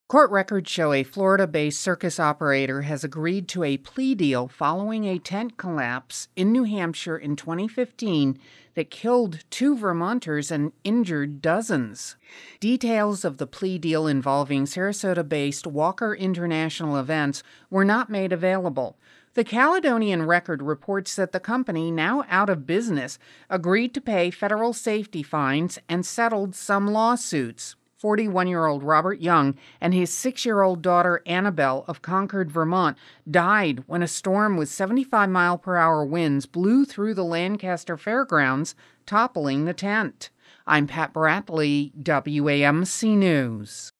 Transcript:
Court records show a Florida-based circus operator has agreed to a plea deal following a tent collapse in New Hampshire in 2015 that killed 2 Vermonters and injured dozens. Details of the plea deal involving Sarasota-based Walker International Events were not made available. The Caledonian Record reports that the company, now out of business, agreed to pay federal safety fines and settled some lawsuits. 41-year-old Robert Young and his 6-year-old daughter Annabelle of Concord, Vermont, died when a storm with 75-mile-per-hour winds blew through the Lancaster Fairgrounds, toppling the tent. I'm Pat Bradley, WAMC News.